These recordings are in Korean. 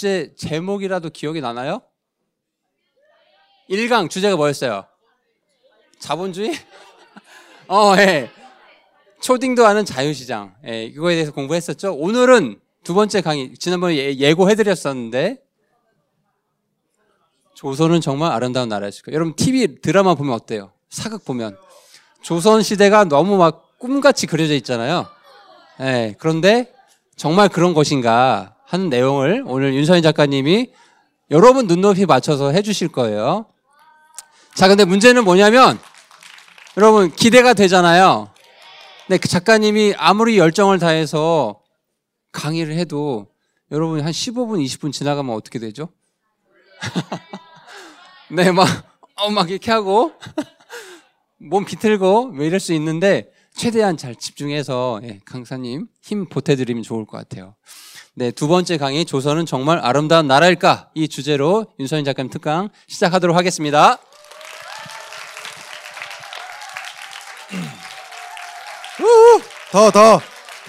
주제 제목이라도 기억이 나나요? 1강 주제가 뭐였어요? 자본주의? 예. 초딩도 아는 자유시장. 예, 이거에 대해서 공부했었죠. 오늘은 두 번째 강의, 지난번에 예고해드렸었는데, 조선은 정말 아름다운 나라였을 거예요. 여러분 TV 드라마 보면 어때요? 사극 보면 조선시대가 너무 막 꿈같이 그려져 있잖아요. 예, 그런데 정말 그런 것인가 하는 내용을 오늘 윤서인 작가님이 여러분 눈높이 맞춰서 해주실 거예요. 자, 근데 문제는 뭐냐면 여러분 기대가 되잖아요. 근데 그 작가님이 아무리 열정을 다해서 강의를 해도 여러분 한 15분, 20분 지나가면 어떻게 되죠? 네, 막 이렇게 하고 몸 비틀고 뭐 이럴 수 있는데 최대한 잘 집중해서 강사님 힘 보태드리면 좋을 것 같아요. 네, 두 번째 강의 조선은 정말 아름다운 나라일까? 이 주제로 윤서인 작가님 특강 시작하도록 하겠습니다. 더.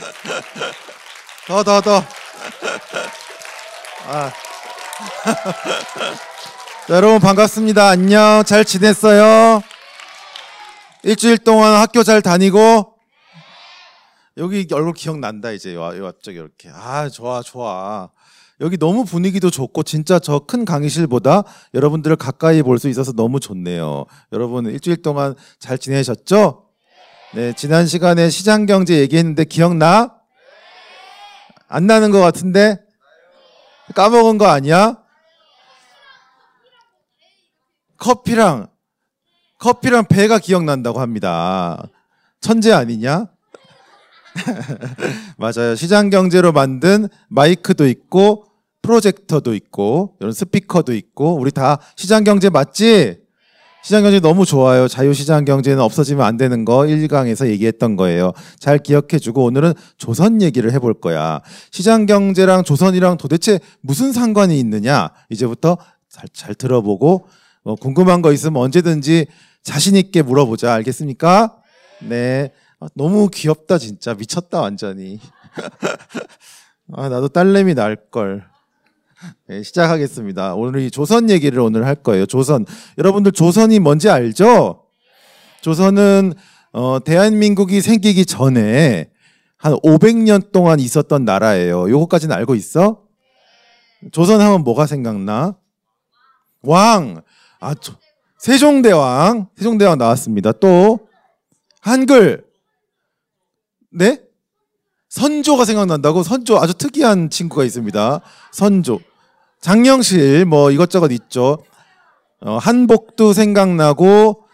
자, 여러분 반갑습니다. 안녕. 잘 지냈어요? 일주일 동안 학교 잘 다니고? 여기 얼굴 기억난다 이제. 갑자기 이렇게. 좋아. 여기 너무 분위기도 좋고 진짜 저 큰 강의실보다 여러분들을 가까이 볼 수 있어서 너무 좋네요. 여러분 일주일 동안 잘 지내셨죠? 네, 지난 시간에 시장경제 얘기했는데 기억나? 안 나는 것 같은데? 까먹은 거 아니야? 커피랑 배가 기억난다고 합니다. 천재 아니냐? 맞아요. 시장경제로 만든 마이크도 있고 프로젝터도 있고 이런 스피커도 있고 우리 다 시장경제 맞지? 시장경제 너무 좋아요. 자유시장경제는 없어지면 안 되는 거 1강에서 얘기했던 거예요. 잘 기억해주고 오늘은 조선 얘기를 해볼 거야. 시장경제랑 조선이랑 도대체 무슨 상관이 있느냐? 이제부터 잘 들어보고 궁금한 거 있으면 언제든지 자신 있게 물어보자. 알겠습니까? 네. 너무 귀엽다 진짜. 미쳤다 완전히. 나도 딸내미 낳을걸. 네, 시작하겠습니다. 오늘 이 조선 얘기를 오늘 할 거예요. 조선. 여러분들 조선이 뭔지 알죠? 조선은 대한민국이 생기기 전에 한 500년 동안 있었던 나라예요. 요거까지는 알고 있어? 조선 하면 뭐가 생각나? 왕. 세종대왕 나왔습니다. 또 한글. 네? 선조가 생각난다고? 선조 아주 특이한 친구가 있습니다. 선조. 장영실 뭐 이것저것 있죠. 한복도 생각나고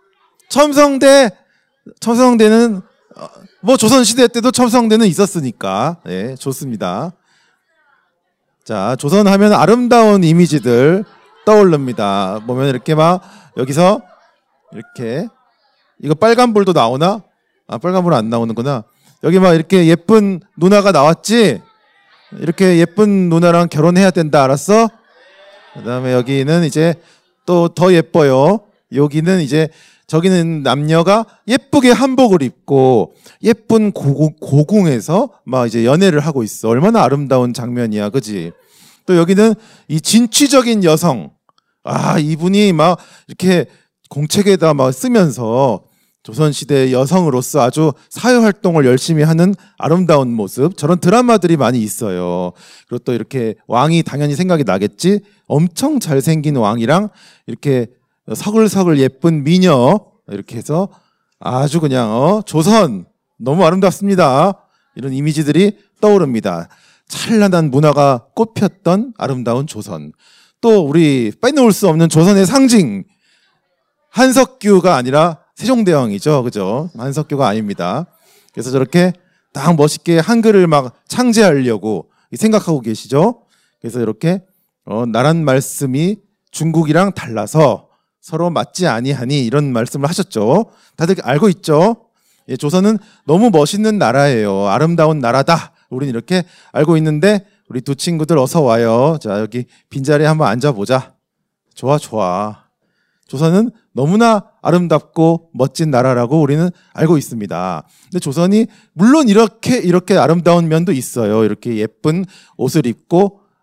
첨성대는 뭐 조선시대 때도 첨성대는 있었으니까 네, 좋습니다. 자, 조선 하면 아름다운 이미지들 떠오릅니다. 보면 이렇게 막 여기서 이렇게 이거 빨간불도 나오나? 빨간불은 안 나오는구나. 여기 막 이렇게 예쁜 누나가 나왔지? 이렇게 예쁜 누나랑 결혼해야 된다. 알았어? 그 다음에 여기는 이제 또 더 예뻐요. 여기는 이제 저기는 남녀가 예쁘게 한복을 입고 예쁜 고궁에서 막 이제 연애를 하고 있어. 얼마나 아름다운 장면이야. 그지? 또 여기는 이 진취적인 여성. 이분이 막 이렇게 공책에다 막 쓰면서 조선시대 여성으로서 아주 사회활동을 열심히 하는 아름다운 모습. 저런 드라마들이 많이 있어요. 그리고 또 이렇게 왕이 당연히 생각이 나겠지. 엄청 잘생긴 왕이랑 이렇게 서글서글 예쁜 미녀 이렇게 해서 아주 그냥 조선 너무 아름답습니다. 이런 이미지들이 떠오릅니다. 찬란한 문화가 꽃폈던 아름다운 조선. 또 우리 빼놓을 수 없는 조선의 상징 한석규가 아니라 세종대왕이죠. 그죠? 한석규가 아닙니다. 그래서 저렇게 딱 멋있게 한글을 막 창제하려고 생각하고 계시죠? 그래서 이렇게 나란 말씀이 중국이랑 달라서 서로 맞지 아니하니 이런 말씀을 하셨죠. 다들 알고 있죠? 예, 조선은 너무 멋있는 나라예요. 아름다운 나라다. 우리는 이렇게 알고 있는데 우리 두 친구들 어서 와요. 자, 여기 빈자리에 한번 앉아보자. 좋아. 조선은 너무나 아름답고 멋진 나라라고 우리는 알고 있습니다. 근데 조선이 물론 이렇게 아름다운 면도 있어요. 이렇게 예쁜 옷을 입고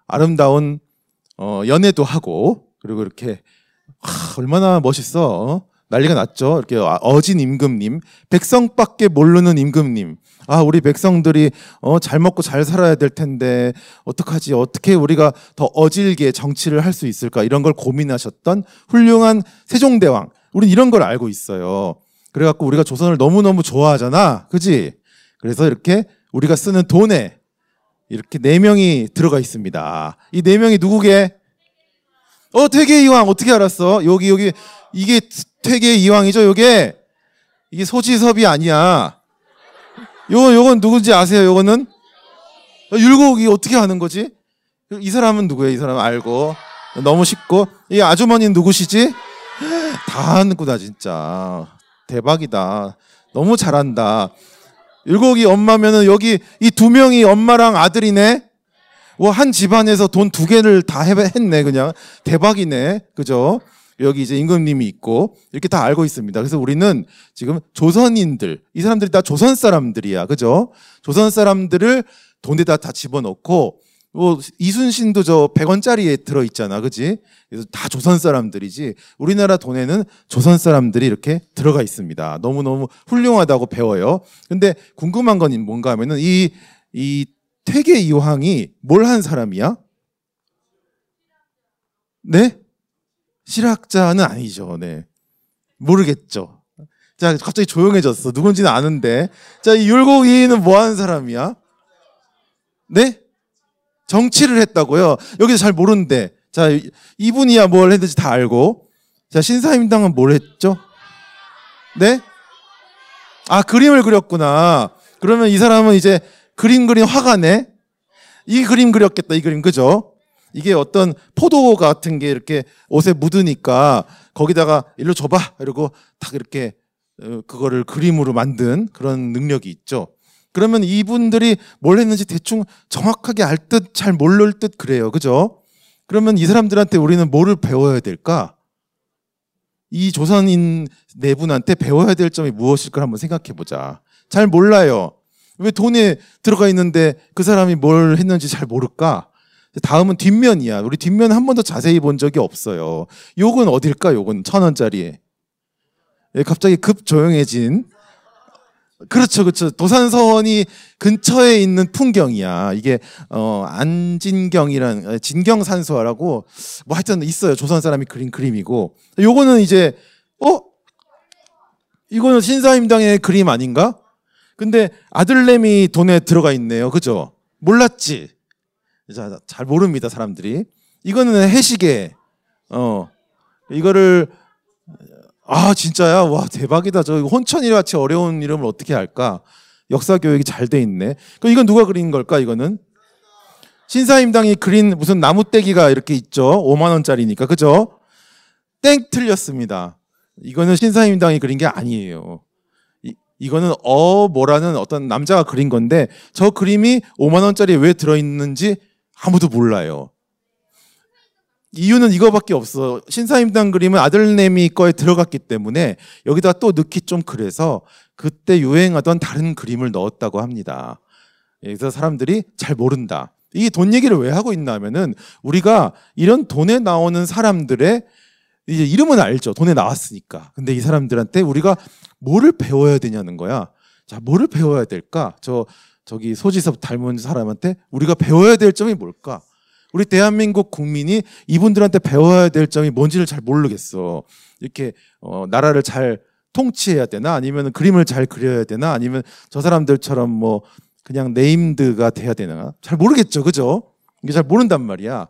아름다운 연애도 하고, 그리고 이렇게 얼마나 멋있어. 난리가 났죠. 이렇게 어진 임금님, 백성밖에 모르는 임금님. 우리 백성들이 잘 먹고 잘 살아야 될 텐데 어떡하지? 어떻게 우리가 더 어질게 정치를 할 수 있을까? 이런 걸 고민하셨던 훌륭한 세종대왕. 우린 이런 걸 알고 있어요. 그래갖고 우리가 조선을 너무너무 좋아하잖아. 그지? 그래서 이렇게 우리가 쓰는 돈에 이렇게 4명이 들어가 있습니다. 이 4명이 누구게? 퇴계 이황. 어떻게 알았어? 여기 이게 퇴계 이황이죠. 이게 소지섭이 아니야. 요건 누군지 아세요? 요거는 율곡이 어떻게 하는 거지? 이 사람은 누구예요? 이 사람은 알고. 너무 쉽고. 이 아주머니는 누구시지? 다 아는구나 진짜. 대박이다. 너무 잘한다. 율곡이 엄마면은 여기 이 2명이 엄마랑 아들이네. 한 집안에서 돈 2개를 다 했네. 그냥 대박이네. 그죠? 여기 이제 임금님이 있고 이렇게 다 알고 있습니다. 그래서 우리는 지금 조선인들, 이 사람들이 다 조선 사람들이야. 그죠? 조선 사람들을 돈에다 다 집어넣고 이순신도 저 100원짜리에 들어있잖아. 그지? 그래서 다 조선 사람들이지 우리나라 돈에는 조선 사람들이 이렇게 들어가 있습니다. 너무너무 훌륭하다고 배워요. 근데 궁금한 건 뭔가 하면은 이 퇴계 이황이 뭘 한 사람이야? 네? 실학자는 아니죠. 네. 모르겠죠. 자, 갑자기 조용해졌어. 누군지는 아는데. 자, 이 율곡이는 뭐 하는 사람이야? 네? 정치를 했다고요? 여기서 잘 모르는데. 자, 이분이야 뭘 했는지 다 알고. 자, 신사임당은 뭘 했죠? 네? 그림을 그렸구나. 그러면 이 사람은 이제 그림 그린 화가네? 이 그림 그렸겠다, 이 그림. 그죠? 이게 어떤 포도 같은 게 이렇게 옷에 묻으니까 거기다가 일로 줘봐 이러고 딱 이렇게 그거를 그림으로 만든 그런 능력이 있죠. 그러면 이분들이 뭘 했는지 대충 정확하게 알 듯 잘 모를 듯 그래요. 그죠? 그러면 이 사람들한테 우리는 뭐를 배워야 될까? 이 조선인 네 분한테 배워야 될 점이 무엇일까 한번 생각해 보자. 잘 몰라요. 왜 돈에 들어가 있는데 그 사람이 뭘 했는지 잘 모를까? 다음은 뒷면이야. 우리 뒷면 한 번도 자세히 본 적이 없어요. 요건 어딜까? 요건 1,000원짜리. 갑자기 급 조용해진. 그렇죠. 도산서원이 근처에 있는 풍경이야. 이게 안진경이라는 진경산수화라고 뭐 하여튼 있어요. 조선 사람이 그린 그림이고. 요거는 이제 이거는 신사임당의 그림 아닌가? 근데 아들내미 돈에 들어가 있네요. 그죠? 몰랐지? 자, 잘 모릅니다, 사람들이. 이거는 해시계. 이거를 진짜야? 와, 대박이다. 저 혼천이 같이 어려운 이름을 어떻게 할까? 역사 교육이 잘 돼 있네. 그럼 이건 누가 그린 걸까? 이거는 신사임당이 그린 무슨 나무떼기가 이렇게 있죠. 5만 원짜리니까. 그죠? 땡 틀렸습니다. 이거는 신사임당이 그린 게 아니에요. 이거는 뭐라는 어떤 남자가 그린 건데 저 그림이 5만 원짜리에 왜 들어있는지 아무도 몰라요. 이유는 이거밖에 없어. 신사임당 그림은 아들내미 거에 들어갔기 때문에 여기다 또 넣기 좀 그래서 그때 유행하던 다른 그림을 넣었다고 합니다. 그래서 사람들이 잘 모른다. 이 돈 얘기를 왜 하고 있나 하면은 우리가 이런 돈에 나오는 사람들의 이제 이름은 알죠. 돈에 나왔으니까. 근데 이 사람들한테 우리가 뭐를 배워야 되냐는 거야. 자, 뭐를 배워야 될까? 저기 소지섭 닮은 사람한테 우리가 배워야 될 점이 뭘까? 우리 대한민국 국민이 이분들한테 배워야 될 점이 뭔지를 잘 모르겠어. 이렇게 나라를 잘 통치해야 되나? 아니면 그림을 잘 그려야 되나? 아니면 저 사람들처럼 뭐 그냥 네임드가 돼야 되나? 잘 모르겠죠. 그죠? 이게 잘 모른단 말이야.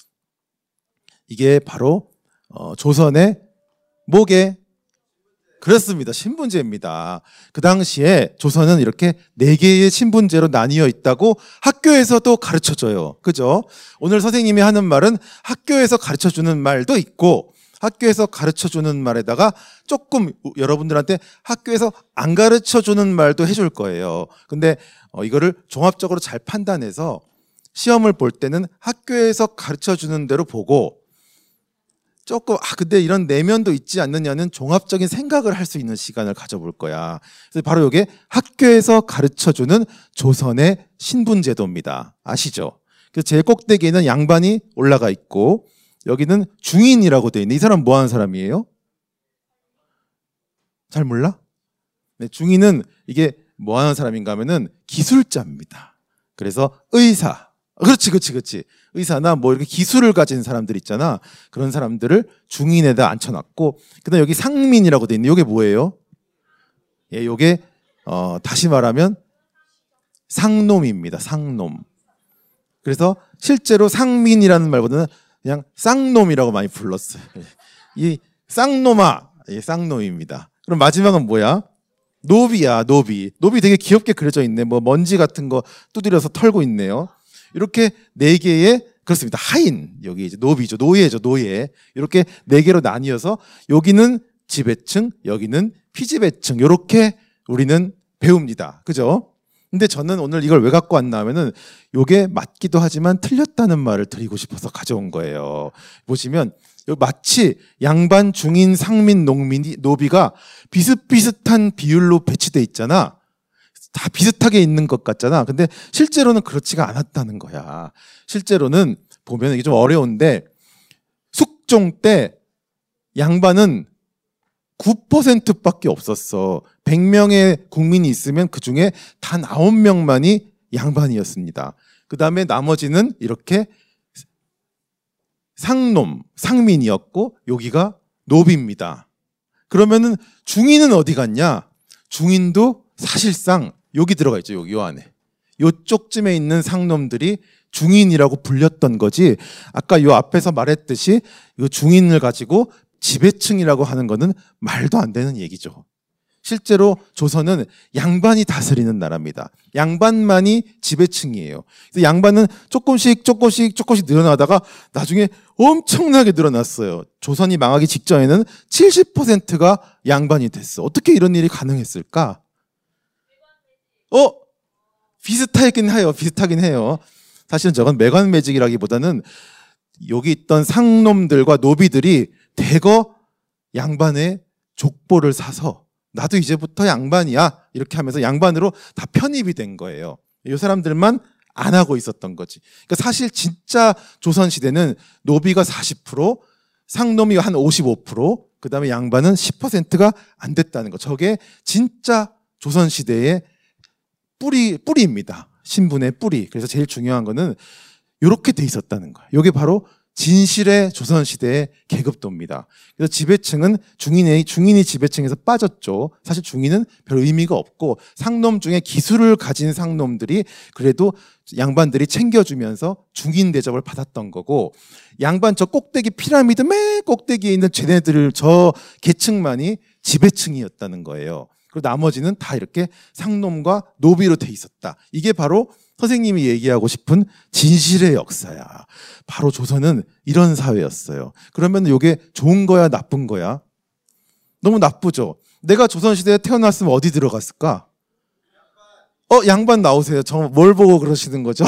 이게 바로 조선의 뭐게? 그렇습니다. 신분제입니다. 그 당시에 조선은 이렇게 4개의 신분제로 나뉘어 있다고 학교에서도 가르쳐줘요. 그죠? 오늘 선생님이 하는 말은 학교에서 가르쳐주는 말도 있고 학교에서 가르쳐주는 말에다가 조금 여러분들한테 학교에서 안 가르쳐주는 말도 해줄 거예요. 근데 이거를 종합적으로 잘 판단해서 시험을 볼 때는 학교에서 가르쳐주는 대로 보고 조금 근데 이런 내면도 있지 않느냐는 종합적인 생각을 할 수 있는 시간을 가져볼 거야. 그래서 바로 이게 학교에서 가르쳐주는 조선의 신분제도입니다. 아시죠? 그 제일 꼭대기에는 양반이 올라가 있고 여기는 중인이라고 돼 있네. 이 사람 뭐 하는 사람이에요? 잘 몰라? 네, 중인은 이게 뭐 하는 사람인가 하면은 기술자입니다. 그래서 의사. 그렇지. 의사나 뭐 이렇게 기술을 가진 사람들 있잖아. 그런 사람들을 중인에다 앉혀놨고, 그다음 여기 상민이라고 돼 있네. 이게 뭐예요? 예, 요게 다시 말하면 상놈입니다. 상놈. 그래서 실제로 상민이라는 말보다는 그냥 쌍놈이라고 많이 불렀어요. 이 쌍놈아, 예, 쌍놈입니다. 그럼 마지막은 뭐야? 노비야, 노비. 노비 되게 귀엽게 그려져 있네. 뭐 먼지 같은 거 두드려서 털고 있네요. 이렇게 네 개의, 그렇습니다. 하인. 여기 이제 노비죠. 노예죠. 노예. 이렇게 네 개로 나뉘어서 여기는 지배층, 여기는 피지배층. 이렇게 우리는 배웁니다. 그죠? 근데 저는 오늘 이걸 왜 갖고 왔나 하면은 요게 맞기도 하지만 틀렸다는 말을 드리고 싶어서 가져온 거예요. 보시면 마치 양반, 중인, 상민, 농민이, 노비가 비슷비슷한 비율로 배치돼 있잖아. 다 비슷하게 있는 것 같잖아. 근데 실제로는 그렇지가 않았다는 거야. 실제로는 보면 이게 좀 어려운데 숙종 때 양반은 9%밖에 없었어. 100명의 국민이 있으면 그중에 단 9명만이 양반이었습니다. 그 다음에 나머지는 이렇게 상놈, 상민이었고 여기가 노비입니다. 그러면은 중인은 어디 갔냐? 중인도 사실상 여기 들어가 있죠. 여기 요 안에. 요쪽쯤에 있는 상놈들이 중인이라고 불렸던 거지. 아까 요 앞에서 말했듯이 이 중인을 가지고 지배층이라고 하는 거는 말도 안 되는 얘기죠. 실제로 조선은 양반이 다스리는 나라입니다. 양반만이 지배층이에요. 그래서 양반은 조금씩 늘어나다가 나중에 엄청나게 늘어났어요. 조선이 망하기 직전에는 70%가 양반이 됐어. 어떻게 이런 일이 가능했을까? 비슷하긴 해요. 사실은 저건 매관매직이라기보다는 여기 있던 상놈들과 노비들이 대거 양반의 족보를 사서 나도 이제부터 양반이야 이렇게 하면서 양반으로 다 편입이 된 거예요. 이 사람들만 안 하고 있었던 거지. 그러니까 사실 진짜 조선시대는 노비가 40%, 상놈이 한 55%, 그 다음에 양반은 10%가 안 됐다는 거. 저게 진짜 조선시대의 뿌리입니다. 신분의 뿌리. 그래서 제일 중요한 거는 이렇게 돼 있었다는 거예요. 이게 바로 진실의 조선시대의 계급도입니다. 그래서 지배층은 중인이 지배층에서 빠졌죠. 사실 중인은 별 의미가 없고 상놈 중에 기술을 가진 상놈들이 그래도 양반들이 챙겨주면서 중인 대접을 받았던 거고, 양반 저 꼭대기 피라미드 맨 꼭대기에 있는 쟤네들 저 계층만이 지배층이었다는 거예요. 그리고 나머지는 다 이렇게 상놈과 노비로 돼 있었다. 이게 바로 선생님이 얘기하고 싶은 진실의 역사야. 바로 조선은 이런 사회였어요. 그러면 이게 좋은 거야, 나쁜 거야? 너무 나쁘죠. 내가 조선시대에 태어났으면 어디 들어갔을까? 양반 나오세요. 저 뭘 보고 그러시는 거죠?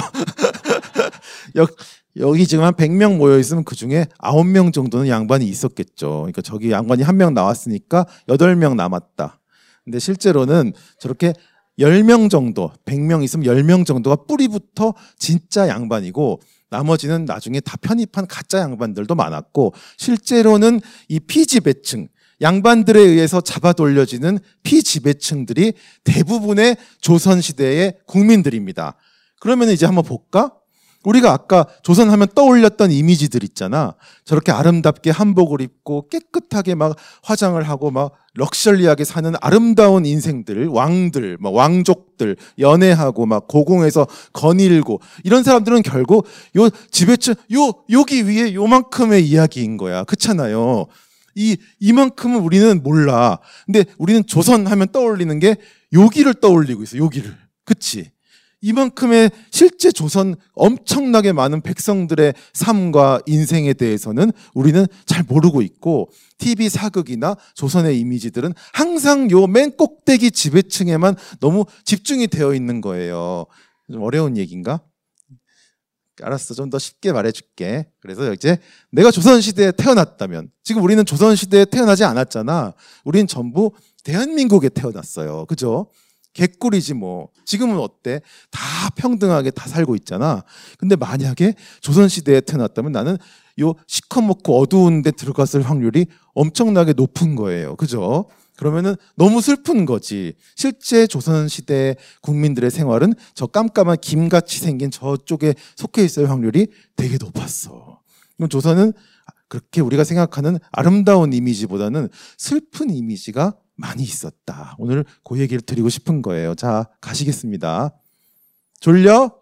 여기 지금 한 100명 모여 있으면 그중에 9명 정도는 양반이 있었겠죠. 그러니까 저기 양반이 1명 나왔으니까 8명 남았다. 근데 실제로는 저렇게 10명 정도, 100명 있으면 10명 정도가 뿌리부터 진짜 양반이고 나머지는 나중에 다 편입한 가짜 양반들도 많았고, 실제로는 이 피지배층, 양반들에 의해서 잡아 돌려지는 피지배층들이 대부분의 조선시대의 국민들입니다. 그러면 이제 한번 볼까? 우리가 아까 조선하면 떠올렸던 이미지들 있잖아. 저렇게 아름답게 한복을 입고 깨끗하게 막 화장을 하고 막 럭셔리하게 사는 아름다운 인생들, 왕들, 막 왕족들, 연애하고 막 고궁에서 거닐고 이런 사람들은 결국 요 지배층 여기 위에 요만큼의 이야기인 거야. 그렇잖아요. 이만큼은 우리는 몰라. 근데 우리는 조선 하면 떠올리는 게 여기를 떠올리고 있어. 여기를. 그치? 이만큼의 실제 조선 엄청나게 많은 백성들의 삶과 인생에 대해서는 우리는 잘 모르고 있고, TV 사극이나 조선의 이미지들은 항상 요 맨 꼭대기 지배층에만 너무 집중이 되어 있는 거예요. 좀 어려운 얘기인가? 알았어. 좀 더 쉽게 말해줄게. 그래서 이제 내가 조선시대에 태어났다면, 지금 우리는 조선시대에 태어나지 않았잖아. 우린 전부 대한민국에 태어났어요. 그죠? 개꿀이지 뭐. 지금은 어때? 다 평등하게 다 살고 있잖아. 근데 만약에 조선시대에 태어났다면 나는 요 시커멓고 어두운 데 들어갔을 확률이 엄청나게 높은 거예요. 그죠? 그러면은 너무 슬픈 거지. 실제 조선시대 국민들의 생활은 저 깜깜한 김같이 생긴 저쪽에 속해 있을 확률이 되게 높았어. 그럼 조선은 그렇게 우리가 생각하는 아름다운 이미지보다는 슬픈 이미지가 많이 있었다. 오늘 그 얘기를 드리고 싶은 거예요. 자, 가시겠습니다. 졸려?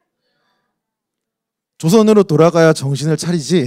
조선으로 돌아가야 정신을 차리지.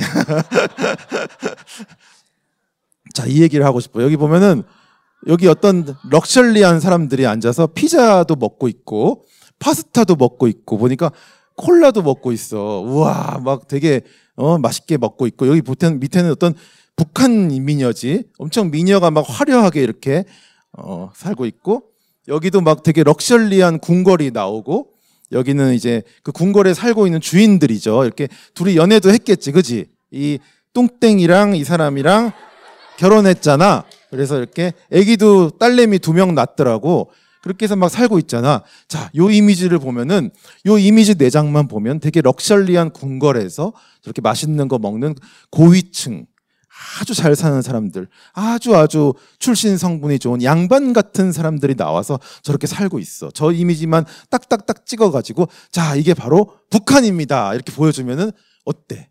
자, 이 얘기를 하고 싶어요. 여기 보면은 여기 어떤 럭셔리한 사람들이 앉아서 피자도 먹고 있고 파스타도 먹고 있고 보니까 콜라도 먹고 있어. 우와, 막 되게 맛있게 먹고 있고 여기 밑에는 어떤 북한 미녀지. 엄청 미녀가 막 화려하게 이렇게 살고 있고 여기도 막 되게 럭셔리한 궁궐이 나오고 여기는 이제 그 궁궐에 살고 있는 주인들이죠. 이렇게 둘이 연애도 했겠지, 그지? 이 뚱땡이랑 이 사람이랑 결혼했잖아. 그래서 이렇게 아기도 딸내미 2명 낳더라고. 그렇게 해서 막 살고 있잖아. 자, 요 이미지를 보면은 요 이미지 4장만 보면 되게 럭셔리한 궁궐에서 저렇게 맛있는 거 먹는 고위층 아주 잘 사는 사람들, 아주 출신 성분이 좋은 양반 같은 사람들이 나와서 저렇게 살고 있어. 저 이미지만 딱딱딱 찍어가지고 자, 이게 바로 북한입니다. 이렇게 보여주면은 어때?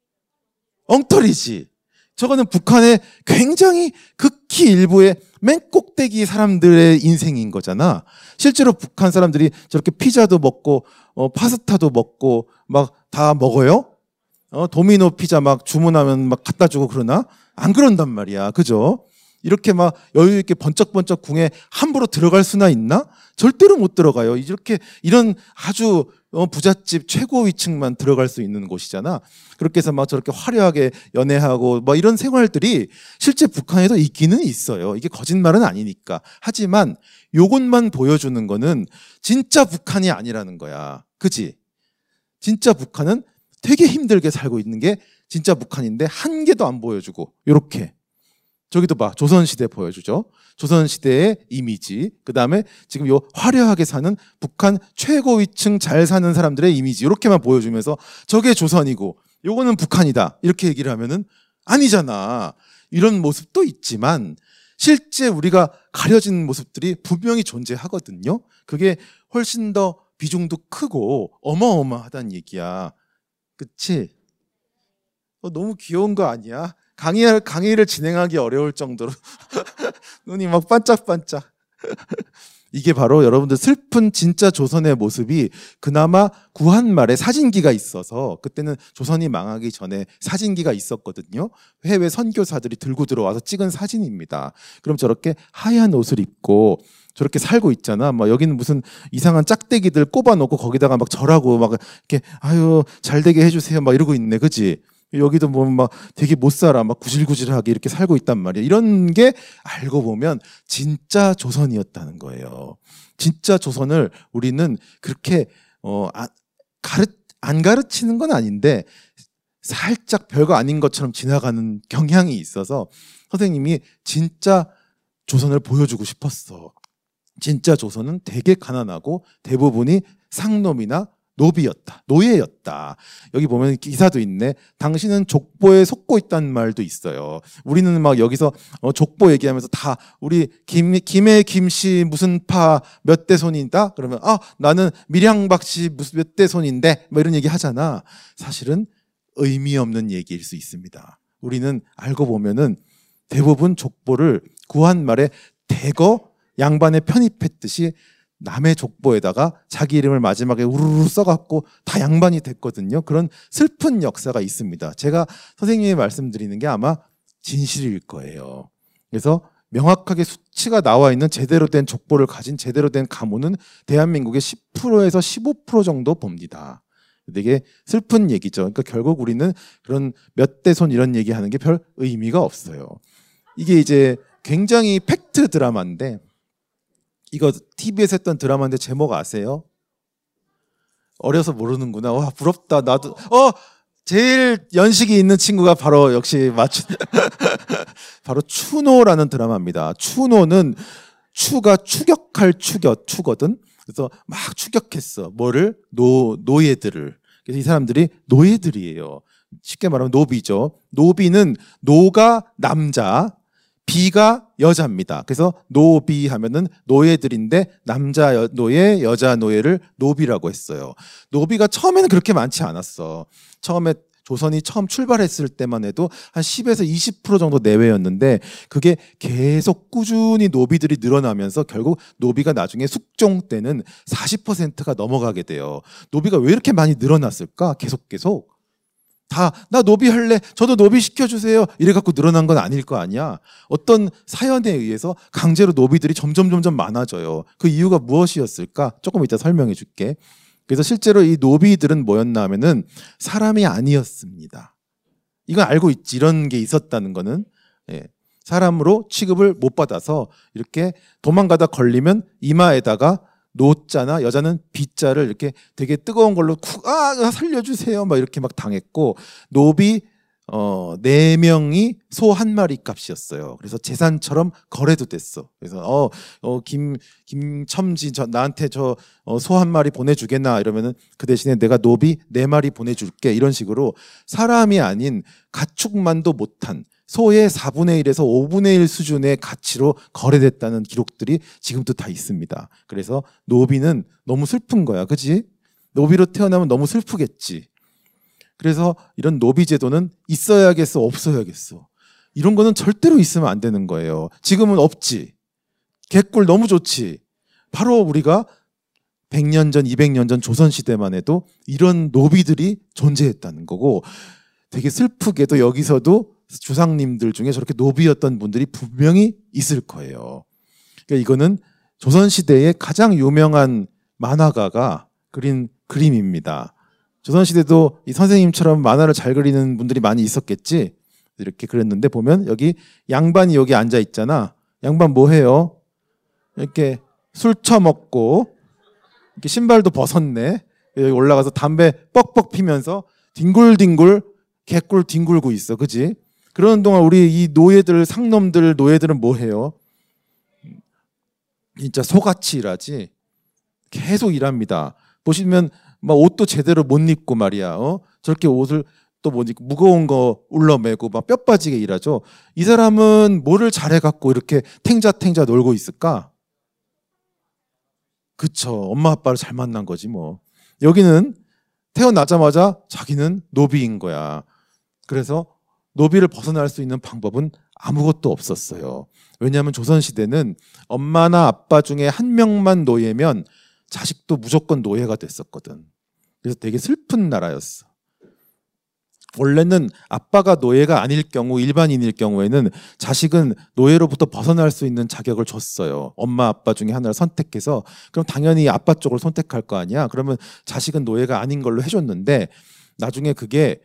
엉터리지. 저거는 북한의 굉장히 극히 일부의 맨 꼭대기 사람들의 인생인 거잖아. 실제로 북한 사람들이 저렇게 피자도 먹고 파스타도 먹고 막 다 먹어요? 도미노 피자 막 주문하면 막 갖다 주고 그러나? 안 그런단 말이야. 그죠? 이렇게 막 여유 있게 번쩍번쩍 궁에 함부로 들어갈 수나 있나? 절대로 못 들어가요. 이렇게 이런 아주 부잣집 최고 위층만 들어갈 수 있는 곳이잖아. 그렇게 해서 막 저렇게 화려하게 연애하고 뭐 이런 생활들이 실제 북한에도 있기는 있어요. 이게 거짓말은 아니니까. 하지만 요것만 보여주는 거는 진짜 북한이 아니라는 거야. 그지? 진짜 북한은 되게 힘들게 살고 있는 게 진짜 북한인데 한 개도 안 보여주고 요렇게. 저기도 봐. 조선시대 보여주죠. 조선시대의 이미지. 그 다음에 지금 요 화려하게 사는 북한 최고위층 잘 사는 사람들의 이미지. 이렇게만 보여주면서 저게 조선이고 요거는 북한이다. 이렇게 얘기를 하면은 아니잖아. 이런 모습도 있지만 실제 우리가 가려진 모습들이 분명히 존재하거든요. 그게 훨씬 더 비중도 크고 어마어마하다는 얘기야. 그치? 너무 귀여운 거 아니야? 강의를 진행하기 어려울 정도로 눈이 막 반짝반짝. 이게 바로 여러분들 슬픈 진짜 조선의 모습이 그나마 구한말에 사진기가 있어서 그때는 조선이 망하기 전에 사진기가 있었거든요. 해외 선교사들이 들고 들어와서 찍은 사진입니다. 그럼 저렇게 하얀 옷을 입고 저렇게 살고 있잖아. 막 여기는 무슨 이상한 짝대기들 꼽아놓고 거기다가 막 절하고 막 이렇게 아유 잘 되게 해주세요 막 이러고 있네, 그지? 여기도 보면 막 되게 못 살아. 막 구질구질하게 이렇게 살고 있단 말이야. 이런 게 알고 보면 진짜 조선이었다는 거예요. 진짜 조선을 우리는 그렇게 안 가르치는 건 아닌데 살짝 별거 아닌 것처럼 지나가는 경향이 있어서 선생님이 진짜 조선을 보여주고 싶었어. 진짜 조선은 되게 가난하고 대부분이 상놈이나 노비였다. 노예였다. 여기 보면 기사도 있네. 당신은 족보에 속고 있다는 말도 있어요. 우리는 막 여기서 족보 얘기하면서 다 우리 김해 김씨 무슨 파 몇 대 손이다? 그러면 나는 밀양박씨 무슨 몇 대 손인데 뭐 이런 얘기 하잖아. 사실은 의미 없는 얘기일 수 있습니다. 우리는 알고 보면은 대부분 족보를 구한말에 대거 양반에 편입했듯이 남의 족보에다가 자기 이름을 마지막에 우르르 써갖고 다 양반이 됐거든요. 그런 슬픈 역사가 있습니다. 제가 선생님이 말씀드리는 게 아마 진실일 거예요. 그래서 명확하게 수치가 나와 있는 제대로 된 족보를 가진 제대로 된 가문은 대한민국의 10%에서 15% 정도 봅니다. 되게 슬픈 얘기죠. 그러니까 결국 우리는 그런 몇 대 손 이런 얘기하는 게 별 의미가 없어요. 이게 이제 굉장히 팩트 드라마인데 이거 TV에서 했던 드라마인데 제목 아세요? 어려서 모르는구나. 와 부럽다. 나도 제일 연식이 있는 친구가 바로 역시 바로 추노라는 드라마입니다. 추노는 추가 추격할 추거든. 그래서 막 추격했어. 뭐를? 노예들을. 그래서 이 사람들이 노예들이에요. 쉽게 말하면 노비죠. 노비는 노가 남자, 비가 여자입니다. 그래서 노비 하면은 노예들인데 남자 노예, 여자 노예를 노비라고 했어요. 노비가 처음에는 그렇게 많지 않았어. 처음에 조선이 처음 출발했을 때만 해도 한 10에서 20% 정도 내외였는데 그게 계속 꾸준히 노비들이 늘어나면서 결국 노비가 나중에 숙종 때는 40%가 넘어가게 돼요. 노비가 왜 이렇게 많이 늘어났을까? 계속. 다 나 노비 할래. 저도 노비 시켜주세요. 이래 갖고 늘어난 건 아닐 거 아니야. 어떤 사연에 의해서 강제로 노비들이 점점 많아져요. 그 이유가 무엇이었을까? 조금 이따 설명해 줄게. 그래서 실제로 이 노비들은 뭐였나 하면은 사람이 아니었습니다. 이건 알고 있지. 이런 게 있었다는 거는. 예. 사람으로 취급을 못 받아서 이렇게 도망가다 걸리면 이마에다가 노자나 여자는 비자를 이렇게 되게 뜨거운 걸로 살려주세요 막 이렇게 막 당했고 노비 4명이 소 한 마리 값이었어요. 그래서 재산처럼 거래도 됐어. 그래서 김첨지 나한테 저 소 한 마리 보내주겠나 이러면은 그 대신에 내가 노비 4마리 보내줄게 이런 식으로 사람이 아닌 가축만도 못한 소의 4분의 1에서 5분의 1 수준의 가치로 거래됐다는 기록들이 지금도 다 있습니다. 그래서 노비는 너무 슬픈 거야. 그치? 노비로 태어나면 너무 슬프겠지. 그래서 이런 노비 제도는 있어야겠어, 없어야겠어. 이런 거는 절대로 있으면 안 되는 거예요. 지금은 없지. 개꿀 너무 좋지. 바로 우리가 100년 전, 200년 전 조선시대만 해도 이런 노비들이 존재했다는 거고 되게 슬프게도 여기서도 주상님들 중에 저렇게 노비였던 분들이 분명히 있을 거예요. 그러니까 이거는 조선시대의 가장 유명한 만화가가 그린 그림입니다. 조선시대도 이 선생님처럼 만화를 잘 그리는 분들이 많이 있었겠지. 이렇게 그렸는데 보면 여기 양반이 여기 앉아 있잖아. 양반 뭐 해요? 이렇게 술 처먹고 이렇게 신발도 벗었네. 여기 올라가서 담배 뻑뻑 피면서 뒹굴뒹굴 개꿀 뒹굴고 있어. 그지? 그러는 동안 우리 이 노예들, 상놈들, 노예들은 뭐 해요? 진짜 소같이 일하지. 계속 일합니다. 보시면 막 옷도 제대로 못 입고 말이야. 저렇게 옷을 또 못 입고 무거운 거 울러매고 막 뼈 빠지게 일하죠. 이 사람은 뭐를 잘해갖고 이렇게 탱자탱자 놀고 있을까? 그쵸. 엄마 아빠를 잘 만난 거지 뭐. 여기는 태어나자마자 자기는 노비인 거야. 그래서 노비를 벗어날 수 있는 방법은 아무것도 없었어요. 왜냐하면 조선시대는 엄마나 아빠 중에 한 명만 노예면 자식도 무조건 노예가 됐었거든. 그래서 되게 슬픈 나라였어. 원래는 아빠가 노예가 아닐 경우, 일반인일 경우에는 자식은 노예로부터 벗어날 수 있는 자격을 줬어요. 엄마 아빠 중에 하나를 선택해서. 그럼 당연히 아빠 쪽을 선택할 거 아니야. 그러면 자식은 노예가 아닌 걸로 해줬는데 나중에 그게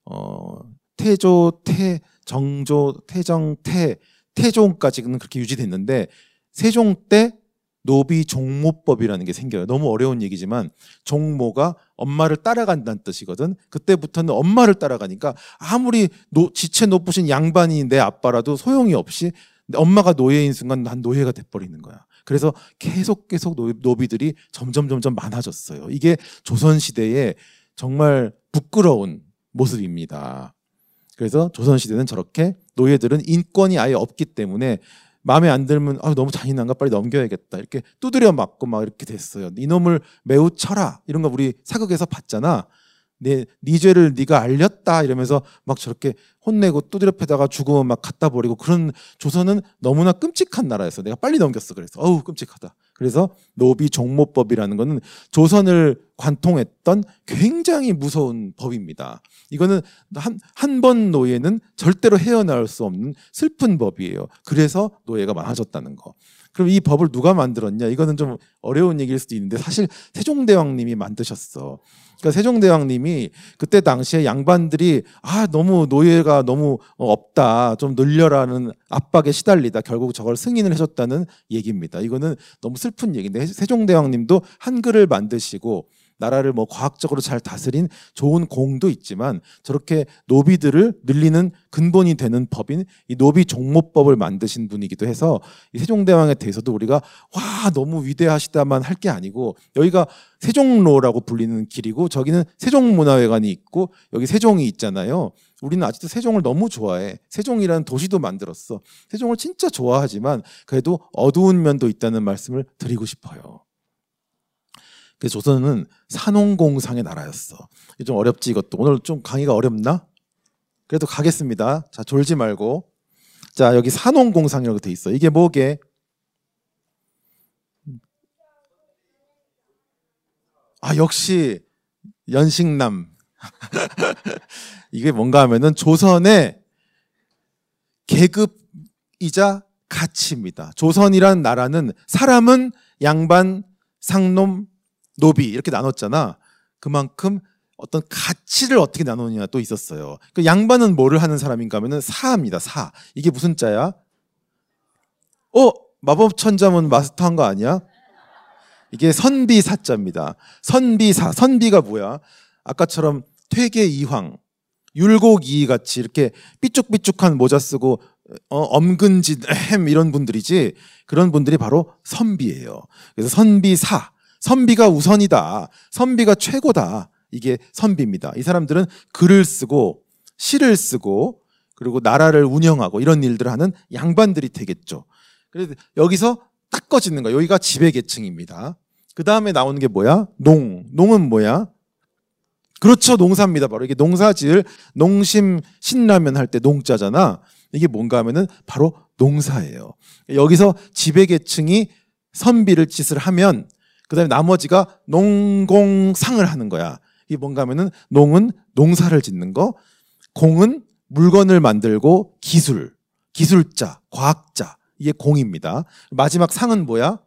태조, 정조, 태정, 태종까지는 그렇게 유지됐는데 세종 때 노비 종모법이라는 게 생겨요. 너무 어려운 얘기지만 종모가 엄마를 따라간다는 뜻이거든. 그때부터는 엄마를 따라가니까 아무리 지체 높으신 양반이 내 아빠라도 소용이 없이 엄마가 노예인 순간 난 노예가 돼버리는 거야. 그래서 계속 노비들이 점점 많아졌어요. 이게 조선시대의 정말 부끄러운 모습입니다. 그래서 조선시대는 저렇게 노예들은 인권이 아예 없기 때문에 마음에 안 들면 너무 잔인한가 빨리 넘겨야겠다 이렇게 두드려 맞고 막 이렇게 됐어요. 이놈을 매우 쳐라 이런 거 우리 사극에서 봤잖아. 네 죄를 네가 알렸다 이러면서 막 저렇게 혼내고 두드려 패다가 죽으면 막 갖다 버리고 그런 조선은 너무나 끔찍한 나라였어. 내가 빨리 넘겼어. 그래서 어우 끔찍하다. 그래서 노비 종모법이라는 거는 조선을 관통했던 굉장히 무서운 법입니다. 이거는 한 번 노예는 절대로 헤어나올 수 없는 슬픈 법이에요. 그래서 노예가 많아졌다는 거. 그럼 이 법을 누가 만들었냐? 이거는 좀 어려운 얘기일 수도 있는데 사실 세종대왕님이 만드셨어. 그러니까 세종대왕님이 그때 당시에 양반들이 너무 노예가 너무 없다, 좀 늘려라는 압박에 시달리다 결국 저걸 승인을 해줬다는 얘기입니다. 이거는 너무 슬픈 얘기인데 세종대왕님도 한글을 만드시고 나라를 뭐 과학적으로 잘 다스린 좋은 공도 있지만 저렇게 노비들을 늘리는 근본이 되는 법인 이 노비 종모법을 만드신 분이기도 해서 이 세종대왕에 대해서도 우리가 와 너무 위대하시다만 할 게 아니고 여기가 세종로라고 불리는 길이고 저기는 세종문화회관이 있고 여기 세종이 있잖아요. 우리는 아직도 세종을 너무 좋아해. 세종이라는 도시도 만들었어. 세종을 진짜 좋아하지만 그래도 어두운 면도 있다는 말씀을 드리고 싶어요. 그래서 조선은 산홍공상의 나라였어. 좀 어렵지 이것도. 오늘 좀 강의가 어렵나? 그래도 가겠습니다. 자 졸지 말고. 자 여기 산홍공상이라고 돼 있어. 이게 뭐게? 아 역시 연식남. 이게 뭔가 하면은 조선의 계급이자 가치입니다. 조선이란 나라는 사람은 양반, 상놈, 노비 이렇게 나눴잖아. 그만큼 어떤 가치를 어떻게 나누느냐 또 있었어요. 그 양반은 뭐를 하는 사람인가 하면은 사입니다. 사. 이게 무슨 자야? 마법 천자문 마스터한 거 아니야? 이게 선비사자입니다. 선비사. 선비가 뭐야? 아까처럼 퇴계이황, 율곡이이 같이 이렇게 삐쭉삐쭉한 모자 쓰고 엄근진 이런 분들이지 그런 분들이 바로 선비예요. 그래서 선비사. 선비가 우선이다. 선비가 최고다. 이게 선비입니다. 이 사람들은 글을 쓰고 시를 쓰고 그리고 나라를 운영하고 이런 일들을 하는 양반들이 되겠죠. 그래서 여기서 딱 꺼지는 거예요. 여기가 지배계층입니다. 그 다음에 나오는 게 뭐야? 농은 뭐야? 그렇죠. 농사입니다. 바로 이게 농사지을 농심 신라면 할 때 농자잖아. 이게 뭔가 하면은 바로 농사예요. 여기서 지배계층이 선비를 짓을 하면 그 다음에 나머지가 농공상을 하는 거야. 이게 뭔가 하면은 농은 농사를 짓는 거, 공은 물건을 만들고 기술자, 과학자. 이게 공입니다. 마지막 상은 뭐야?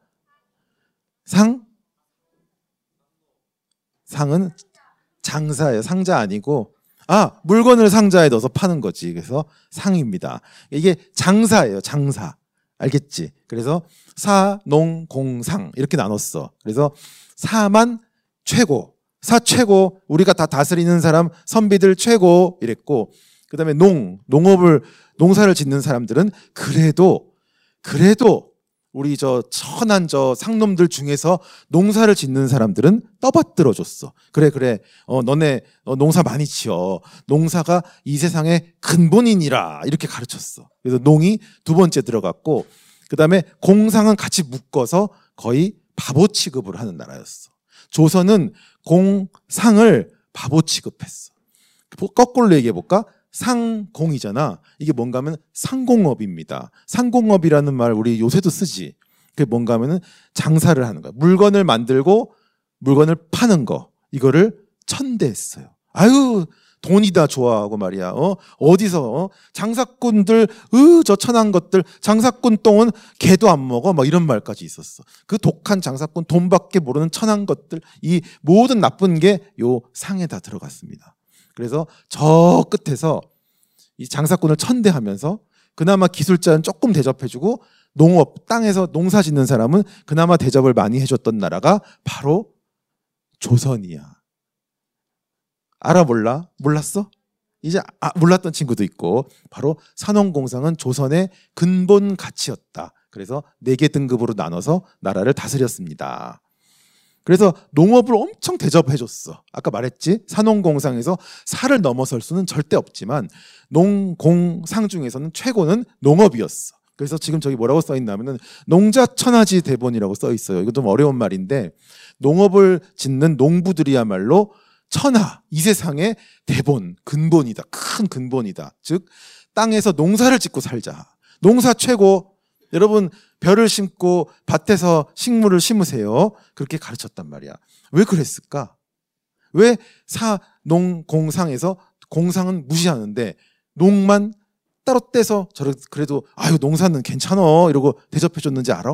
상은 장사예요. 상자 아니고 물건을 상자에 넣어서 파는 거지. 그래서 상입니다. 이게 장사예요. 장사. 알겠지? 그래서 사, 농, 공, 상 이렇게 나눴어. 그래서 사만 최고. 사 최고. 우리가 다 다스리는 사람 선비들 최고 이랬고 그다음에 농사를 짓는 사람들은 그래도 우리 저 천한 저 상놈들 중에서 농사를 짓는 사람들은 떠받들어 줬어. 그래. 너네 농사 많이 지어. 농사가 이 세상의 근본이니라. 이렇게 가르쳤어. 그래서 농이 두 번째 들어갔고 그다음에 공상은 같이 묶어서 거의 바보 취급을 하는 나라였어. 조선은 공상을 바보 취급했어. 거꾸로 얘기해 볼까? 상공이잖아. 이게 뭔가 하면 상공업입니다. 상공업이라는 말 우리 요새도 쓰지. 그게 뭔가 하면은 장사를 하는 거야. 물건을 만들고 물건을 파는 거. 이거를 천대했어요. 아유 돈이다 좋아하고 말이야. 어디서 장사꾼들 저 천한 것들 장사꾼 똥은 개도 안 먹어. 막 이런 말까지 있었어. 그 독한 장사꾼 돈밖에 모르는 천한 것들 이 모든 나쁜 게 요 상에 다 들어갔습니다. 그래서 저 끝에서 이 장사꾼을 천대하면서 그나마 기술자는 조금 대접해주고 농업, 땅에서 농사 짓는 사람은 그나마 대접을 많이 해줬던 나라가 바로 조선이야. 알아 몰라? 몰랐어? 이제 몰랐던 친구도 있고 바로 산업공상은 조선의 근본 가치였다. 그래서 4개 등급으로 나눠서 나라를 다스렸습니다. 그래서 농업을 엄청 대접해줬어. 아까 말했지? 산업공상에서 사를 넘어설 수는 절대 없지만 농공상 중에서는 최고는 농업이었어. 그래서 지금 저기 뭐라고 써있냐면은 농자천하지 대본이라고 써있어요. 이거 좀 어려운 말인데 농업을 짓는 농부들이야말로 천하, 이 세상의 대본, 근본이다. 큰 근본이다. 즉 땅에서 농사를 짓고 살자. 농사 최고. 여러분 벼를 심고 밭에서 식물을 심으세요. 그렇게 가르쳤단 말이야. 왜 그랬을까? 왜 사, 농, 공상에서 공상은 무시하는데 농만 따로 떼서 그래도 아유 농사는 괜찮어 이러고 대접해줬는지 알아?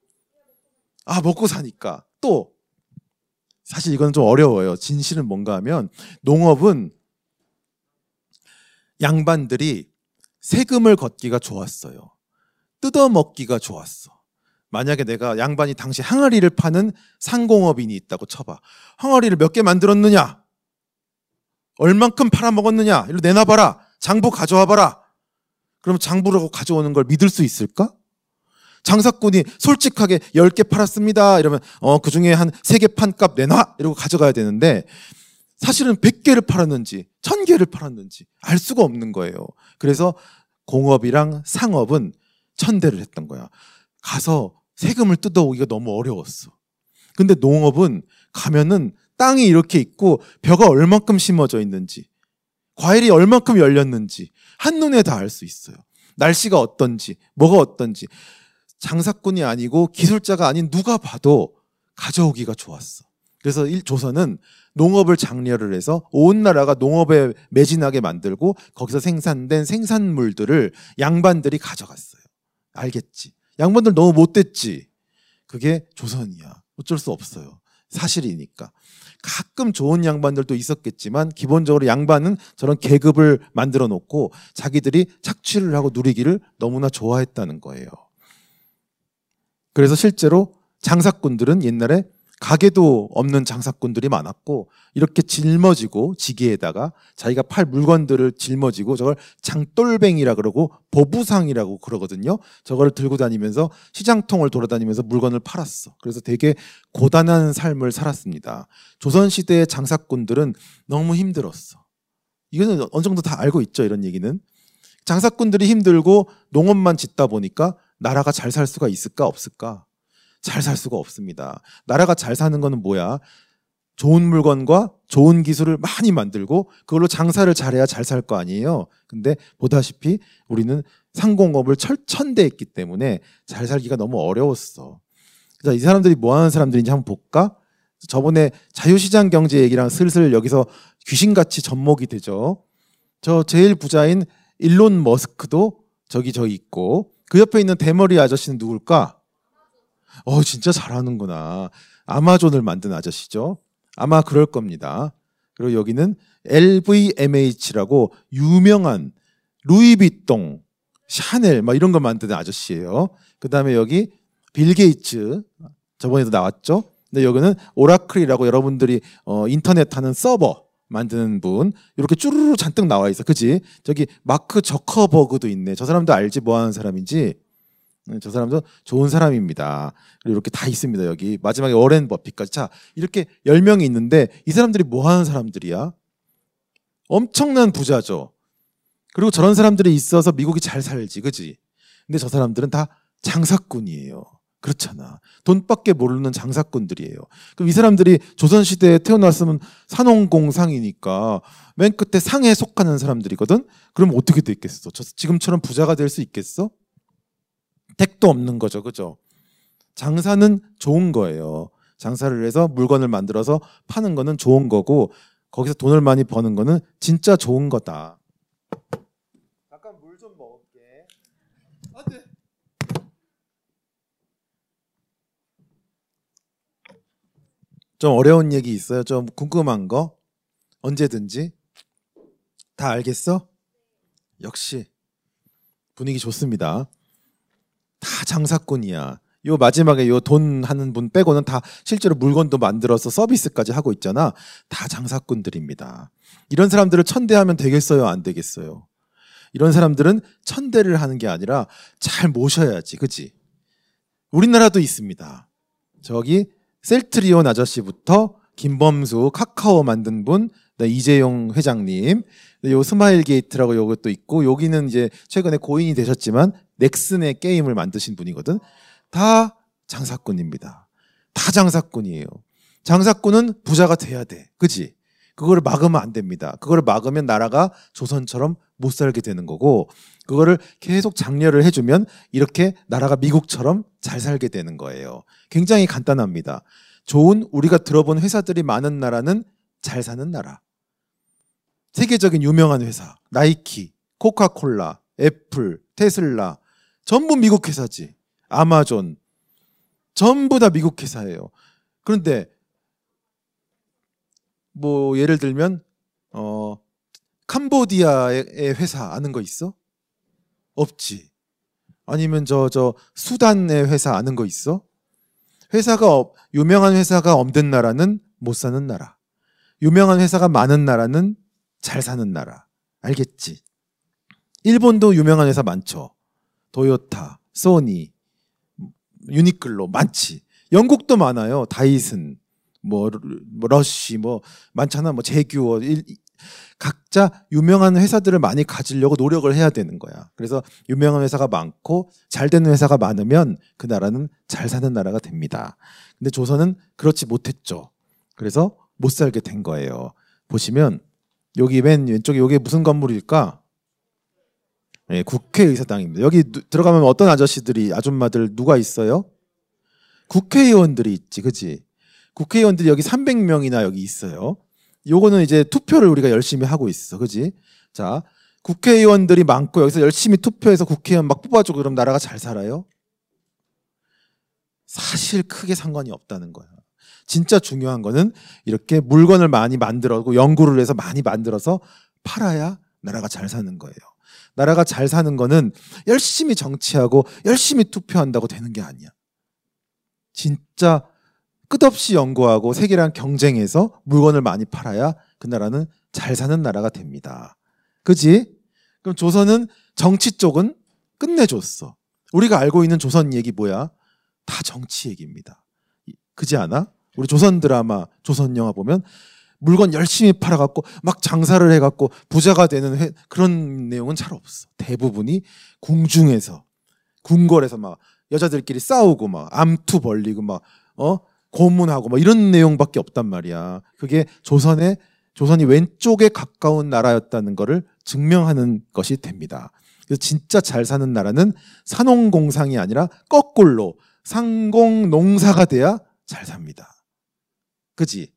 먹고 사니까. 또 사실 이건 좀 어려워요. 진실은 뭔가 하면 농업은 양반들이 세금을 걷기가 좋았어요. 뜯어먹기가 좋았어. 만약에 내가 양반이 당시 항아리를 파는 상공업인이 있다고 쳐봐. 항아리를 몇 개 만들었느냐? 얼만큼 팔아먹었느냐? 이리로 내놔봐라. 장부 가져와봐라. 그럼 장부라고 가져오는 걸 믿을 수 있을까? 장사꾼이 솔직하게 10개 팔았습니다. 이러면 그중에 한 3개 판값 내놔. 이러고 가져가야 되는데 사실은 100개를 팔았는지 1000개를 팔았는지 알 수가 없는 거예요. 그래서 공업이랑 상업은 천대를 했던 거야. 가서 세금을 뜯어오기가 너무 어려웠어. 근데 농업은 가면은 땅이 이렇게 있고 벼가 얼만큼 심어져 있는지 과일이 얼만큼 열렸는지 한눈에 다 알 수 있어요. 날씨가 어떤지 뭐가 어떤지 장사꾼이 아니고 기술자가 아닌 누가 봐도 가져오기가 좋았어. 그래서 조선은 농업을 장려를 해서 온 나라가 농업에 매진하게 만들고 거기서 생산된 생산물들을 양반들이 가져갔어요. 알겠지? 양반들 너무 못됐지? 그게 조선이야. 어쩔 수 없어요. 사실이니까. 가끔 좋은 양반들도 있었겠지만 기본적으로 양반은 저런 계급을 만들어 놓고 자기들이 착취를 하고 누리기를 너무나 좋아했다는 거예요. 그래서 실제로 장사꾼들은 옛날에 가게도 없는 장사꾼들이 많았고 이렇게 짊어지고 지게에다가 자기가 팔 물건들을 짊어지고 저걸 장돌뱅이라 그러고 보부상이라고 그러거든요. 저걸 들고 다니면서 시장통을 돌아다니면서 물건을 팔았어. 그래서 되게 고단한 삶을 살았습니다. 조선시대의 장사꾼들은 너무 힘들었어. 이거는 어느 정도 다 알고 있죠. 이런 얘기는. 장사꾼들이 힘들고 농업만 짓다 보니까 나라가 잘 살 수가 있을까 없을까? 잘 살 수가 없습니다. 나라가 잘 사는 거는 뭐야? 좋은 물건과 좋은 기술을 많이 만들고 그걸로 장사를 잘해야 잘 살 거 아니에요. 근데 보다시피 우리는 상공업을 철천대했기 때문에 잘 살기가 너무 어려웠어. 자, 이 사람들이 뭐 하는 사람들인지 한번 볼까? 저번에 자유시장 경제 얘기랑 슬슬 여기서 귀신같이 접목이 되죠. 저 제일 부자인 일론 머스크도 저기 있고 그 옆에 있는 대머리 아저씨는 누굴까? 진짜 잘하는구나. 아마존을 만든 아저씨죠. 아마 그럴 겁니다. 그리고 여기는 LVMH라고 유명한 루이비통, 샤넬 막 이런 거 만드는 아저씨예요. 그 다음에 여기 빌 게이츠 저번에도 나왔죠. 근데 여기는 오라클이라고 여러분들이 인터넷 하는 서버 만드는 분 이렇게 쭈루루 잔뜩 나와 있어. 그지? 저기 마크 저커버그도 있네. 저 사람도 알지 뭐 하는 사람인지. 저 사람도 좋은 사람입니다. 그리고 이렇게 다 있습니다. 여기 마지막에 워렌 버핏까지. 자, 이렇게 10명이 있는데 이 사람들이 뭐 하는 사람들이야? 엄청난 부자죠. 그리고 저런 사람들이 있어서 미국이 잘 살지. 그지? 근데 저 사람들은 다 장사꾼이에요. 그렇잖아. 돈밖에 모르는 장사꾼들이에요. 그럼 이 사람들이 조선시대에 태어났으면 산업공상이니까 맨 끝에 상에 속하는 사람들이거든? 그럼 어떻게 됐겠어? 지금처럼 부자가 될 수 있겠어? 택도 없는 거죠. 그죠? 장사는 좋은 거예요. 장사를 해서 물건을 만들어서 파는 거는 좋은 거고 거기서 돈을 많이 버는 거는 진짜 좋은 거다. 잠깐 물 좀 먹을게. 안 돼. 좀 어려운 얘기 있어요? 좀 궁금한 거? 언제든지. 다 알겠어? 역시 분위기 좋습니다. 다 장사꾼이야. 요 마지막에 요 돈 하는 분 빼고는 다 실제로 물건도 만들어서 서비스까지 하고 있잖아. 다 장사꾼들입니다. 이런 사람들을 천대하면 되겠어요? 안 되겠어요? 이런 사람들은 천대를 하는 게 아니라 잘 모셔야지. 그치? 우리나라도 있습니다. 저기 셀트리온 아저씨부터 김범수 카카오 만든 분, 이재용 회장님, 요 스마일 게이트라고 요것도 있고 여기는 이제 최근에 고인이 되셨지만 넥슨의 게임을 만드신 분이거든. 다 장사꾼입니다. 다 장사꾼이에요. 장사꾼은 부자가 돼야 돼. 그지? 그거를 막으면 안 됩니다. 그거를 막으면 나라가 조선처럼 못 살게 되는 거고 그거를 계속 장려를 해주면 이렇게 나라가 미국처럼 잘 살게 되는 거예요. 굉장히 간단합니다. 좋은 우리가 들어본 회사들이 많은 나라는 잘 사는 나라. 세계적인 유명한 회사, 나이키, 코카콜라, 애플, 테슬라 전부 미국 회사지. 아마존 전부 다 미국 회사예요. 그런데 뭐 예를 들면 캄보디아의 회사 아는 거 있어? 없지. 아니면 저 수단의 회사 아는 거 있어? 유명한 회사가 없는 나라는 못 사는 나라. 유명한 회사가 많은 나라는 잘 사는 나라. 알겠지? 일본도 유명한 회사 많죠. 도요타, 소니, 유니클로 많지. 영국도 많아요. 다이슨, 러쉬, 많잖아. 제규어. 각자 유명한 회사들을 많이 가지려고 노력을 해야 되는 거야. 그래서 유명한 회사가 많고 잘 되는 회사가 많으면 그 나라는 잘 사는 나라가 됩니다. 근데 조선은 그렇지 못했죠. 그래서 못 살게 된 거예요. 보시면 여기 맨 왼쪽에 여기 무슨 건물일까? 네, 국회의사당입니다. 여기 들어가면 어떤 아줌마들 누가 있어요? 국회의원들이 있지, 그치? 국회의원들이 여기 300명이나 여기 있어요. 요거는 이제 투표를 우리가 열심히 하고 있어, 그치? 자, 국회의원들이 많고 여기서 열심히 투표해서 국회의원 막 뽑아주고 그럼 나라가 잘 살아요? 사실 크게 상관이 없다는 거야. 진짜 중요한 거는 이렇게 물건을 많이 만들고 연구를 해서 많이 만들어서 팔아야 나라가 잘 사는 거예요. 나라가 잘 사는 거는 열심히 정치하고 열심히 투표한다고 되는 게 아니야. 진짜 끝없이 연구하고 세계랑 경쟁해서 물건을 많이 팔아야 그 나라는 잘 사는 나라가 됩니다. 그지? 그럼 조선은 정치 쪽은 끝내줬어. 우리가 알고 있는 조선 얘기 뭐야? 다 정치 얘기입니다. 그지 않아? 우리 조선 드라마, 조선 영화 보면 물건 열심히 팔아갖고 막 장사를 해갖고 부자가 되는 그런 내용은 잘 없어. 대부분이 궁중에서, 궁궐에서 막 여자들끼리 싸우고 막 암투 벌리고 막 고문하고 막 이런 내용밖에 없단 말이야. 그게 조선이 왼쪽에 가까운 나라였다는 것을 증명하는 것이 됩니다. 그래서 진짜 잘 사는 나라는 산농공상이 아니라 거꾸로 상공농사가 돼야 잘 삽니다. 그지?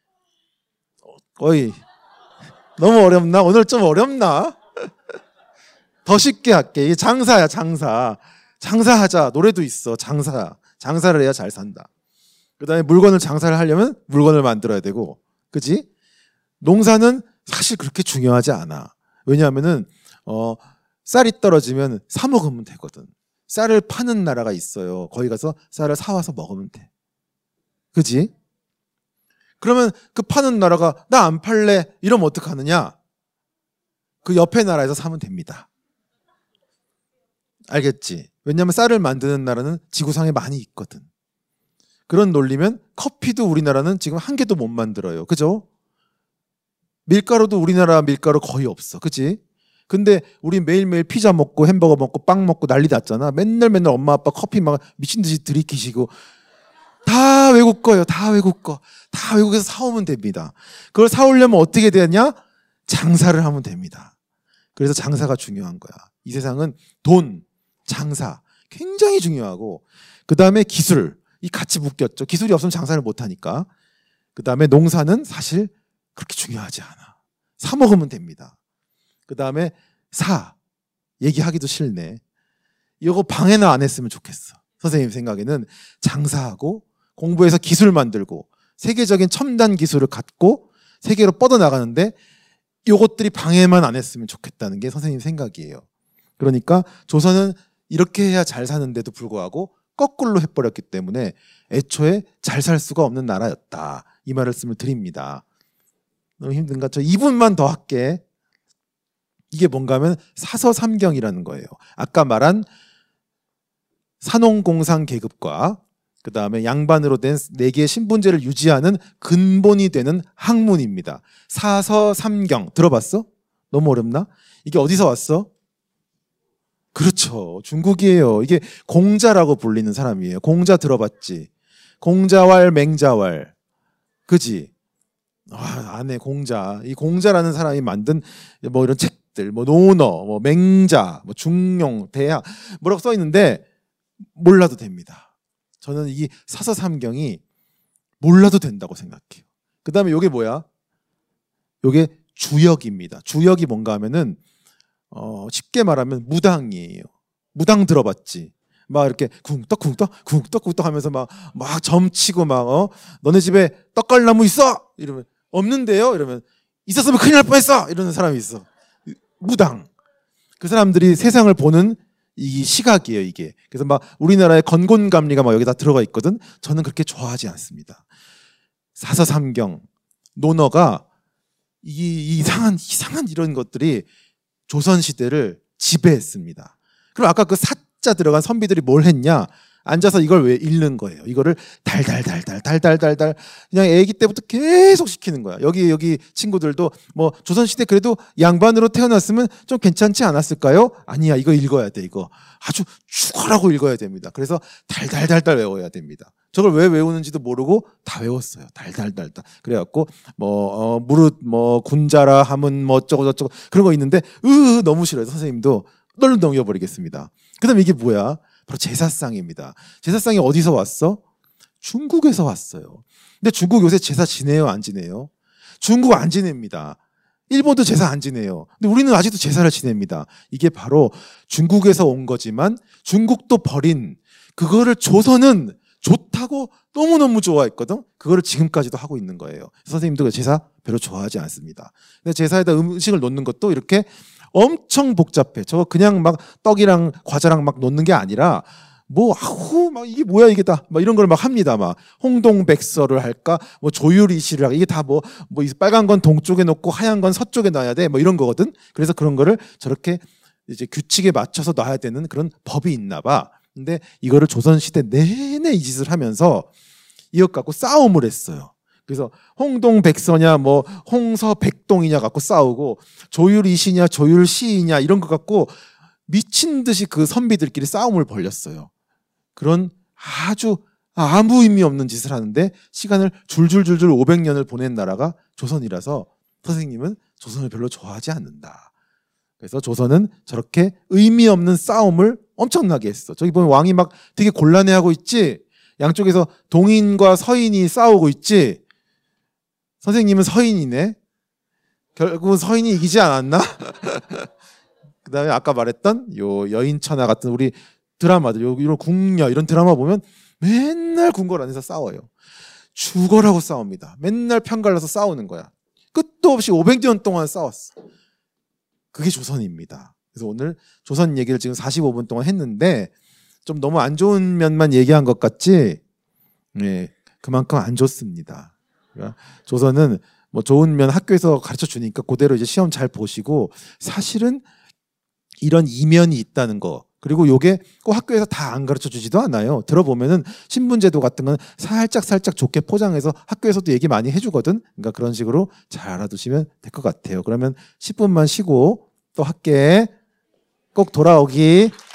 거의 너무 어렵나? 오늘 좀 어렵나? 더 쉽게 할게. 이게 장사야, 장사. 장사하자. 노래도 있어. 장사를 해야 잘 산다. 그 다음에 물건을 장사를 하려면 물건을 만들어야 되고, 그지? 농사는 사실 그렇게 중요하지 않아. 왜냐하면은, 쌀이 떨어지면 사 먹으면 되거든. 쌀을 파는 나라가 있어요. 거기 가서 쌀을 사와서 먹으면 돼. 그지? 그러면 그 파는 나라가 나 안 팔래 이러면 어떡하느냐? 그 옆에 나라에서 사면 됩니다. 알겠지? 왜냐하면 쌀을 만드는 나라는 지구상에 많이 있거든. 그런 논리면 커피도 우리나라는 지금 한 개도 못 만들어요. 그죠? 밀가루도 우리나라 밀가루 거의 없어. 그치? 근데 우리 매일매일 피자 먹고 햄버거 먹고 빵 먹고 난리 났잖아. 맨날 엄마 아빠 커피 막 미친 듯이 들이키시고 다 외국 거예요. 다 외국 거. 다 외국에서 사오면 됩니다. 그걸 사오려면 어떻게 되냐? 장사를 하면 됩니다. 그래서 장사가 중요한 거야. 이 세상은 돈, 장사 굉장히 중요하고 그 다음에 기술 이 같이 묶였죠. 기술이 없으면 장사를 못하니까. 그 다음에 농사는 사실 그렇게 중요하지 않아. 사 먹으면 됩니다. 그 다음에 얘기하기도 싫네. 이거 방해나 안 했으면 좋겠어. 선생님 생각에는 장사하고 공부해서 기술 만들고 세계적인 첨단 기술을 갖고 세계로 뻗어나가는데 이것들이 방해만 안 했으면 좋겠다는 게 선생님 생각이에요. 그러니까 조선은 이렇게 해야 잘 사는데도 불구하고 거꾸로 해버렸기 때문에 애초에 잘 살 수가 없는 나라였다. 이 말씀을 드립니다. 너무 힘든가? 저 2분만 더 할게. 이게 뭔가 하면 사서삼경이라는 거예요. 아까 말한 산농공상 계급과 그 다음에 양반으로 된 4개의 신분제를 유지하는 근본이 되는 학문입니다. 사서삼경 들어봤어? 너무 어렵나? 이게 어디서 왔어? 그렇죠. 중국이에요. 이게 공자라고 불리는 사람이에요. 공자 들어봤지? 공자왈 맹자왈. 그지? 안 해, 공자. 이 공자라는 사람이 만든 이런 책들, 논어, 맹자, 중용, 대학, 뭐라고 써 있는데 몰라도 됩니다. 저는 이 사서삼경이 몰라도 된다고 생각해요. 그 다음에 이게 뭐야? 이게 주역입니다. 주역이 뭔가 하면은 쉽게 말하면 무당이에요. 무당 들어봤지? 막 이렇게 쿵떡쿵떡 하면서 막 점치고 너네 집에 떡갈나무 있어? 이러면 없는데요? 이러면 있었으면 큰일 날 뻔했어! 이러는 사람이 있어. 무당. 그 사람들이 세상을 보는 이 시각이에요, 이게. 그래서 막 우리나라의 건곤감리가 막 여기다 들어가 있거든. 저는 그렇게 좋아하지 않습니다. 사서삼경, 논어가 이 이상한 이런 것들이 조선 시대를 지배했습니다. 그럼 아까 그 사자 들어간 선비들이 뭘 했냐? 앉아서 이걸 왜 읽는 거예요? 이거를 달달달달 그냥 애기 때부터 계속 시키는 거야. 여기 친구들도 뭐 조선시대 그래도 양반으로 태어났으면 좀 괜찮지 않았을까요? 아니야, 이거 읽어야 돼. 이거 아주 죽어라고 읽어야 됩니다. 그래서 달달달달 외워야 됩니다. 저걸 왜 외우는지도 모르고 다 외웠어요. 달달달달. 그래갖고 무릇 군자라 하면 뭐 어쩌고 저쩌고 그런 거 있는데 너무 싫어요. 선생님도 널 넘겨버리겠습니다. 그다음에 이게 뭐야? 바로 제사상입니다. 제사상이 어디서 왔어? 중국에서 왔어요. 근데 중국 요새 제사 지내요, 안 지내요? 중국 안 지냅니다. 일본도 제사 안 지내요. 근데 우리는 아직도 제사를 지냅니다. 이게 바로 중국에서 온 거지만 중국도 버린 그거를 조선은 좋다고 너무너무 좋아했거든. 그거를 지금까지도 하고 있는 거예요. 선생님도 제사 별로 좋아하지 않습니다. 근데 제사에다 음식을 놓는 것도 이렇게 엄청 복잡해. 저거 그냥 막 떡이랑 과자랑 막 놓는 게 아니라 막 이게 뭐야 이게 다 막 이런 걸 막 합니다. 막 홍동백서를 할까, 뭐 조율이시를 할까, 이게 다 뭐 빨간 건 동쪽에 놓고 하얀 건 서쪽에 놔야 돼. 뭐 이런 거거든. 그래서 그런 거를 저렇게 이제 규칙에 맞춰서 놔야 되는 그런 법이 있나 봐. 근데 이거를 조선시대 내내 이 짓을 하면서 이것 갖고 싸움을 했어요. 그래서 홍동백서냐 뭐 홍서백동이냐 갖고 싸우고 조율이시냐 조율시이냐 이런 거 갖고 미친 듯이 그 선비들끼리 싸움을 벌였어요. 그런 아주 아무 의미 없는 짓을 하는데 시간을 줄줄줄줄 500년을 보낸 나라가 조선이라서 선생님은 조선을 별로 좋아하지 않는다. 그래서 조선은 저렇게 의미 없는 싸움을 엄청나게 했어. 저기 보면 왕이 막 되게 곤란해하고 있지. 양쪽에서 동인과 서인이 싸우고 있지. 선생님은 서인이네. 결국은 서인이 이기지 않았나? 그 다음에 아까 말했던 요 여인천하 같은 우리 드라마들, 이런 궁녀 이런 드라마 보면 맨날 궁궐 안에서 싸워요. 죽어라고 싸웁니다. 맨날 편갈라서 싸우는 거야. 끝도 없이 500년 동안 싸웠어. 그게 조선입니다. 그래서 오늘 조선 얘기를 지금 45분 동안 했는데 좀 너무 안 좋은 면만 얘기한 것 같지? 네, 그만큼 안 좋습니다. 조선은 뭐 좋은 면 학교에서 가르쳐 주니까 그대로 이제 시험 잘 보시고 사실은 이런 이면이 있다는 거 그리고 요게 꼭 학교에서 다 안 가르쳐 주지도 않아요. 들어보면은 신분제도 같은 건 살짝 좋게 포장해서 학교에서도 얘기 많이 해주거든. 그러니까 그런 식으로 잘 알아두시면 될 것 같아요. 그러면 10분만 쉬고 또 학교에 꼭 돌아오기.